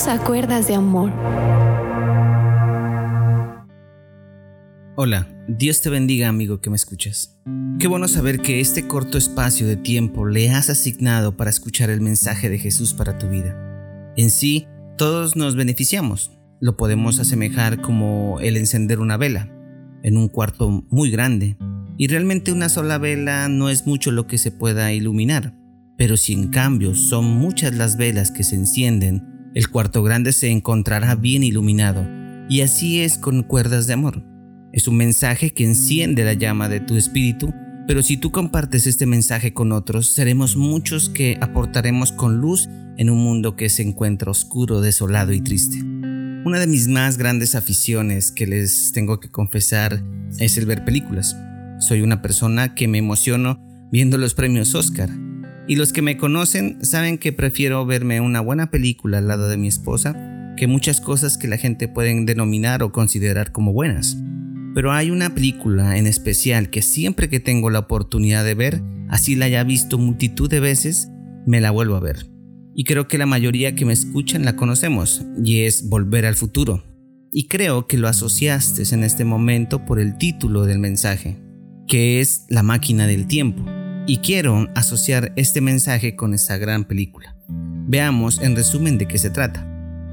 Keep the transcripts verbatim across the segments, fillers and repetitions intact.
a Cuerdas de Amor. Hola, Dios te bendiga, amigo que me escuchas. Qué bueno saber que este corto espacio de tiempo le has asignado para escuchar el mensaje de Jesús para tu vida. En sí, todos nos beneficiamos. Lo podemos asemejar como el encender una vela en un cuarto muy grande. Y realmente una sola vela no es mucho lo que se pueda iluminar. Pero si en cambio son muchas las velas que se encienden, el cuarto grande se encontrará bien iluminado. Y así es con Cuerdas de Amor. Es un mensaje que enciende la llama de tu espíritu, pero si tú compartes este mensaje con otros, seremos muchos que aportaremos con luz en un mundo que se encuentra oscuro, desolado y triste. Una de mis más grandes aficiones que les tengo que confesar es el ver películas. Soy una persona que me emociono viendo los premios Oscar. Y los que me conocen saben que prefiero verme una buena película al lado de mi esposa que muchas cosas que la gente puede denominar o considerar como buenas. Pero hay una película en especial que siempre que tengo la oportunidad de ver, así la haya visto multitud de veces, me la vuelvo a ver. Y creo que la mayoría que me escuchan la conocemos, y es Volver al Futuro. Y creo que lo asociaste en este momento por el título del mensaje, que es La Máquina del Tiempo. Y quiero asociar este mensaje con esta gran película. Veamos en resumen de qué se trata.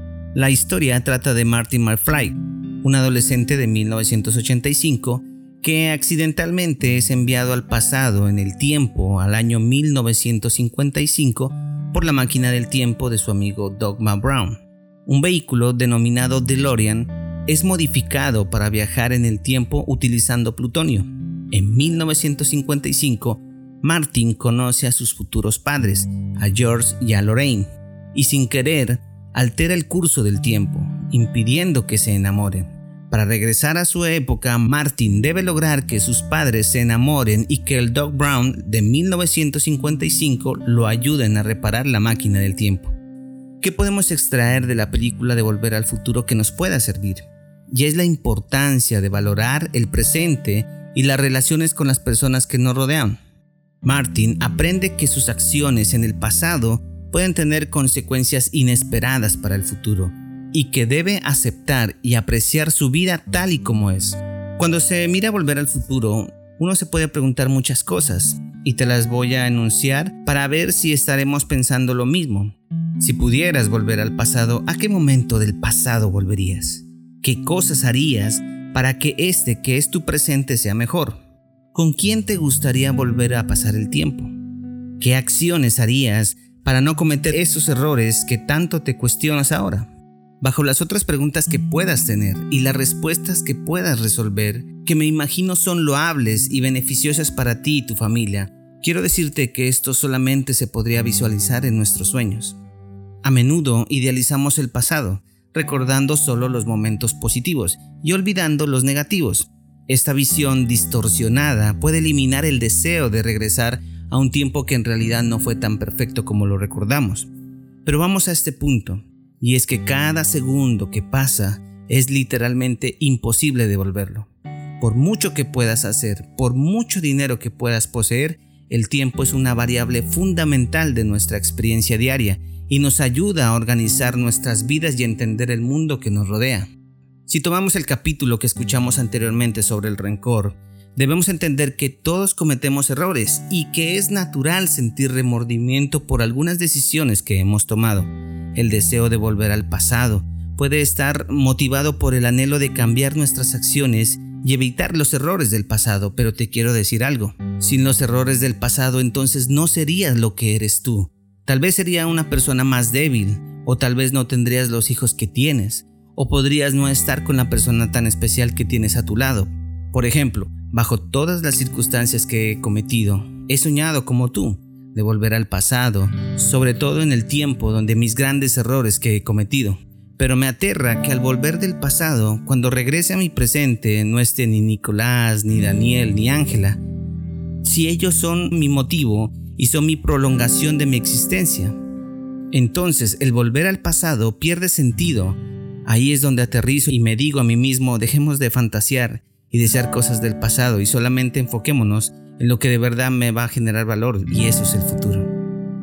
La historia trata de Marty McFly, un adolescente de mil novecientos ochenta y cinco que accidentalmente es enviado al pasado en el tiempo al año mil novecientos cincuenta y cinco por la máquina del tiempo de su amigo Dogma Brown. Un vehículo denominado DeLorean es modificado para viajar en el tiempo utilizando plutonio. En mil novecientos cincuenta y cinco, Martin conoce a sus futuros padres, a George y a Lorraine, y sin querer altera el curso del tiempo, impidiendo que se enamoren. Para regresar a su época, Martin debe lograr que sus padres se enamoren y que el Doc Brown de mil novecientos cincuenta y cinco lo ayuden a reparar la máquina del tiempo. ¿Qué podemos extraer de la película de Volver al Futuro que nos pueda servir? Y es la importancia de valorar el presente y las relaciones con las personas que nos rodean. Martin aprende que sus acciones en el pasado pueden tener consecuencias inesperadas para el futuro y que debe aceptar y apreciar su vida tal y como es. Cuando se mira Volver al Futuro, uno se puede preguntar muchas cosas y te las voy a enunciar para ver si estaremos pensando lo mismo. Si pudieras volver al pasado, ¿a qué momento del pasado volverías? ¿Qué cosas harías para que este que es tu presente sea mejor? ¿Con quién te gustaría volver a pasar el tiempo? ¿Qué acciones harías para no cometer esos errores que tanto te cuestionas ahora? Bajo las otras preguntas que puedas tener y las respuestas que puedas resolver, que me imagino son loables y beneficiosas para ti y tu familia, quiero decirte que esto solamente se podría visualizar en nuestros sueños. A menudo idealizamos el pasado, recordando solo los momentos positivos y olvidando los negativos. Esta visión distorsionada puede eliminar el deseo de regresar a un tiempo que en realidad no fue tan perfecto como lo recordamos. Pero vamos a este punto, y es que cada segundo que pasa es literalmente imposible devolverlo. Por mucho que puedas hacer, por mucho dinero que puedas poseer, el tiempo es una variable fundamental de nuestra experiencia diaria y nos ayuda a organizar nuestras vidas y entender el mundo que nos rodea. Si tomamos el capítulo que escuchamos anteriormente sobre el rencor, debemos entender que todos cometemos errores y que es natural sentir remordimiento por algunas decisiones que hemos tomado. El deseo de volver al pasado puede estar motivado por el anhelo de cambiar nuestras acciones y evitar los errores del pasado, pero te quiero decir algo. Sin los errores del pasado, entonces no serías lo que eres tú. Tal vez serías una persona más débil, o tal vez no tendrías los hijos que tienes, o podrías no estar con la persona tan especial que tienes a tu lado. Por ejemplo, bajo todas las circunstancias que he cometido, he soñado como tú, de volver al pasado, sobre todo en el tiempo donde mis grandes errores que he cometido. Pero me aterra que al volver del pasado, cuando regrese a mi presente, no esté ni Nicolás, ni Daniel, ni Ángela. Si ellos son mi motivo y son mi prolongación de mi existencia, entonces el volver al pasado pierde sentido. Ahí es donde aterrizo y me digo a mí mismo, dejemos de fantasear y desear cosas del pasado y solamente enfoquémonos en lo que de verdad me va a generar valor, y eso es el futuro.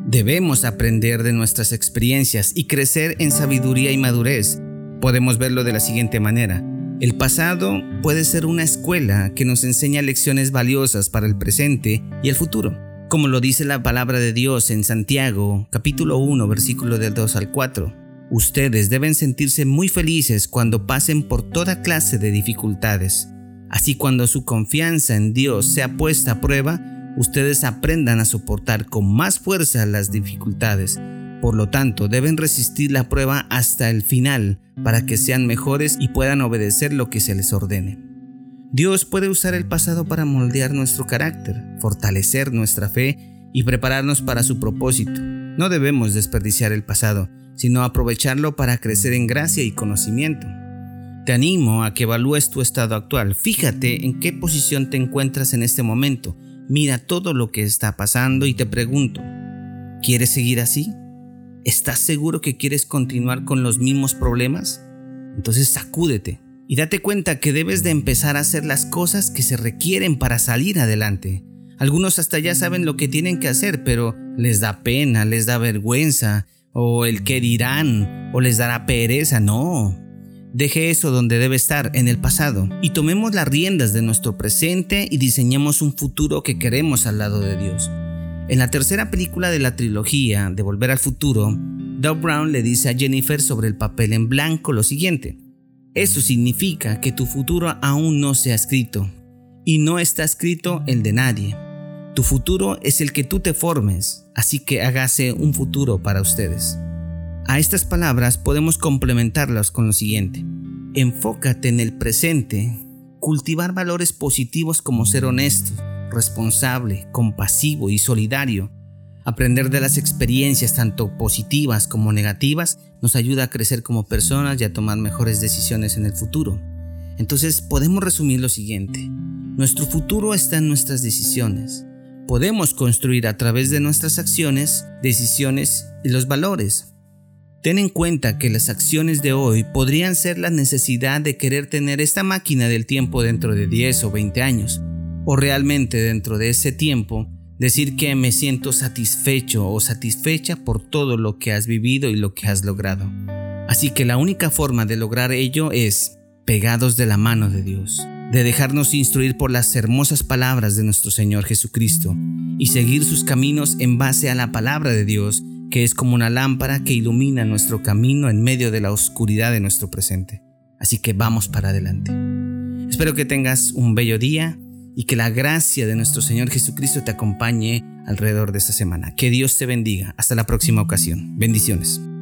Debemos aprender de nuestras experiencias y crecer en sabiduría y madurez. Podemos verlo de la siguiente manera. El pasado puede ser una escuela que nos enseña lecciones valiosas para el presente y el futuro. Como lo dice la palabra de Dios en Santiago, capítulo uno, versículo del dos al cuatro. Ustedes deben sentirse muy felices cuando pasen por toda clase de dificultades. Así, cuando su confianza en Dios sea puesta a prueba, ustedes aprendan a soportar con más fuerza las dificultades. Por lo tanto, deben resistir la prueba hasta el final para que sean mejores y puedan obedecer lo que se les ordene. Dios puede usar el pasado para moldear nuestro carácter, fortalecer nuestra fe y prepararnos para su propósito. No debemos desperdiciar el pasado, sino aprovecharlo para crecer en gracia y conocimiento. Te animo a que evalúes tu estado actual. Fíjate en qué posición te encuentras en este momento. Mira todo lo que está pasando y te pregunto, ¿quieres seguir así? ¿Estás seguro que quieres continuar con los mismos problemas? Entonces sacúdete y date cuenta que debes de empezar a hacer las cosas que se requieren para salir adelante. Algunos hasta ya saben lo que tienen que hacer, pero les da pena, les da vergüenza, o el qué dirán, o les dará pereza. No, deje eso donde debe estar, en el pasado, y tomemos las riendas de nuestro presente y diseñemos un futuro que queremos al lado de Dios. En la tercera película de la trilogía de Volver al Futuro, Doc Brown le dice a Jennifer sobre el papel en blanco lo siguiente: eso significa que tu futuro aún no se ha escrito, y no está escrito el de nadie. Tu futuro es el que tú te formes, así que hágase un futuro para ustedes. A estas palabras podemos complementarlas con lo siguiente: enfócate en el presente, cultivar valores positivos como ser honesto, responsable, compasivo y solidario. Aprender de las experiencias tanto positivas como negativas nos ayuda a crecer como personas y a tomar mejores decisiones en el futuro. Entonces podemos resumir lo siguiente: nuestro futuro está en nuestras decisiones. Podemos construir a través de nuestras acciones, decisiones y los valores. Ten en cuenta que las acciones de hoy podrían ser la necesidad de querer tener esta máquina del tiempo dentro de diez o veinte años, o realmente dentro de ese tiempo decir que me siento satisfecho o satisfecha por todo lo que has vivido y lo que has logrado. Así que la única forma de lograr ello es pegados de la mano de Dios, de dejarnos instruir por las hermosas palabras de nuestro Señor Jesucristo y seguir sus caminos en base a la palabra de Dios, que es como una lámpara que ilumina nuestro camino en medio de la oscuridad de nuestro presente. Así que vamos para adelante. Espero que tengas un bello día y que la gracia de nuestro Señor Jesucristo te acompañe alrededor de esta semana. Que Dios te bendiga. Hasta la próxima ocasión. Bendiciones.